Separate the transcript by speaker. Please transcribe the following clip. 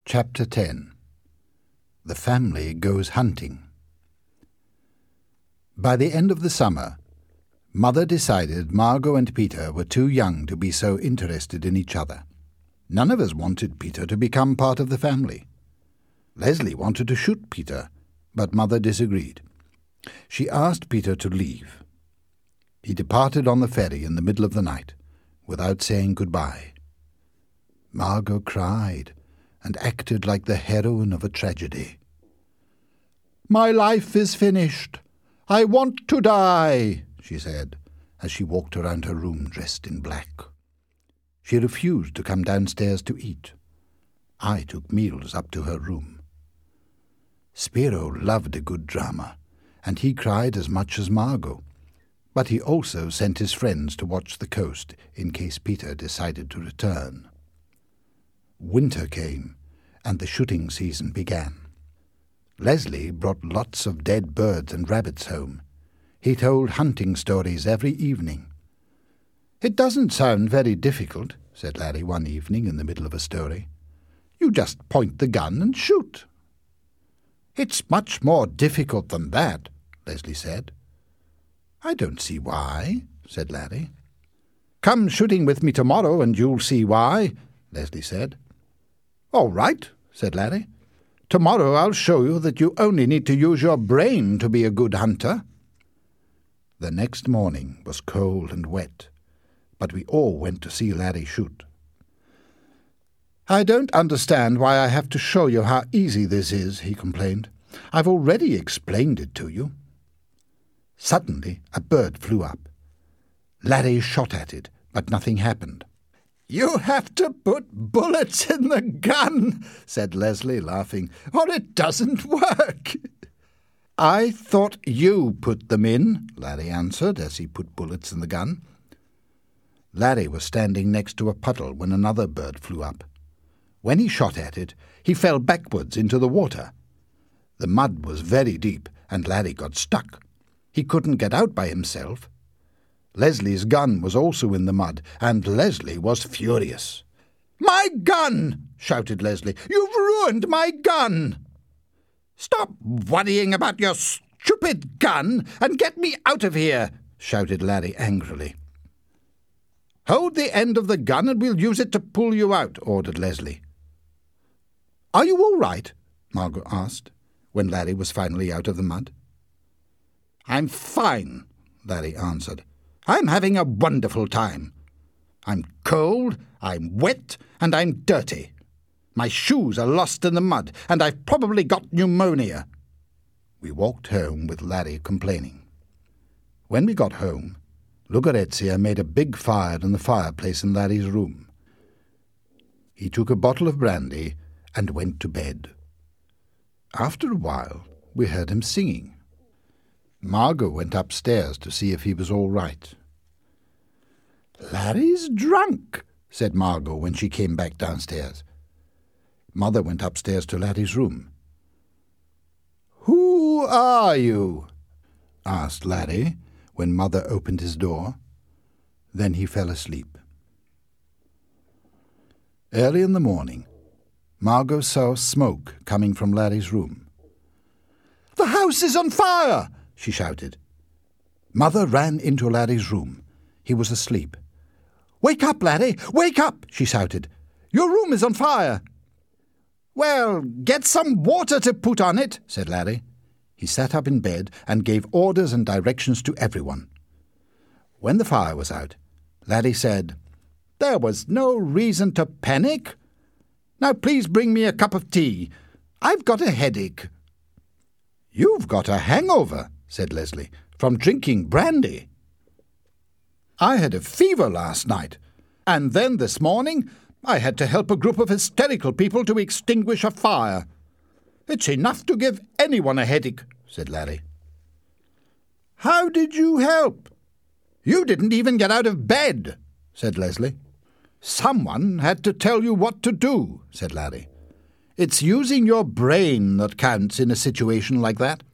Speaker 1: Chapter 10. The Family Goes Hunting. By the end of the summer, Mother decided Margot and Peter were too young to be so interested in each other. None of us wanted Peter to become part of the family. Leslie wanted to shoot Peter, but Mother disagreed. She asked Peter to leave. He departed on the ferry in the middle of the night, without saying goodbye. Margot cried and acted like the heroine of a tragedy. "My life is finished. I want to die," she said, as she walked around her room dressed in black. She refused to come downstairs to eat. I took meals up to her room. Spiro loved a good drama, and he cried as much as Margot, but he also sent his friends to watch the coast in case Peter decided to return. Winter came, and the shooting season began. Leslie brought lots of dead birds and rabbits home. He told hunting stories every evening. "It doesn't sound very difficult," said Larry one evening in the middle of a story. "You just point the gun and shoot." "It's much more difficult than that," Leslie said. "I don't see why," said Larry. "Come shooting with me tomorrow and you'll see why," Leslie said. "All right," said Larry. "Tomorrow I'll show you that you only need to use your brain to be a good hunter." The next morning was cold and wet, but we all went to see Larry shoot. "I don't understand why I have to show you how easy this is," he complained. "I've already explained it to you." Suddenly a bird flew up. Larry shot at it, but nothing happened. "You have to put bullets in the gun," said Leslie, laughing, "or it doesn't work." "I thought you put them in," Larry answered as he put bullets in the gun. Larry was standing next to a puddle when another bird flew up. When he shot at it, he fell backwards into the water. The mud was very deep, and Larry got stuck. He couldn't get out by himself. Leslie's gun was also in the mud, and Leslie was furious. "My gun!" shouted Leslie. "You've ruined my gun!" "Stop worrying about your stupid gun and get me out of here!" shouted Larry angrily. "Hold the end of the gun and we'll use it to pull you out," ordered Leslie. "Are you all right?" Margot asked, when Larry was finally out of the mud. "I'm fine," Larry answered. "I'm having a wonderful time. I'm cold, I'm wet, and I'm dirty. My shoes are lost in the mud, and I've probably got pneumonia." We walked home with Larry complaining. When we got home, Lucrezia made a big fire in the fireplace in Larry's room. He took a bottle of brandy and went to bed. After a while, we heard him singing. Margot went upstairs to see if he was all right. "Larry's drunk," said Margot when she came back downstairs. Mother went upstairs to Larry's room. "Who are you?" asked Larry when Mother opened his door. Then he fell asleep. Early in the morning, Margot saw smoke coming from Larry's room. "The house is on fire!" she shouted. Mother ran into Larry's room. He was asleep. "Wake up, Larry! Wake up!" she shouted. "Your room is on fire!" "Well, get some water to put on it," said Larry. He sat up in bed and gave orders and directions to everyone. When the fire was out, Larry said, "There was no reason to panic. Now please bring me a cup of tea. I've got a headache." "You've got a hangover," said Leslie, "from drinking brandy." "I had a fever last night, and then this morning I had to help a group of hysterical people to extinguish a fire. It's enough to give anyone a headache," said Larry. "How did you help?" "You didn't even get out of bed," said Leslie. "Someone had to tell you what to do," said Larry. "It's using your brain that counts in a situation like that.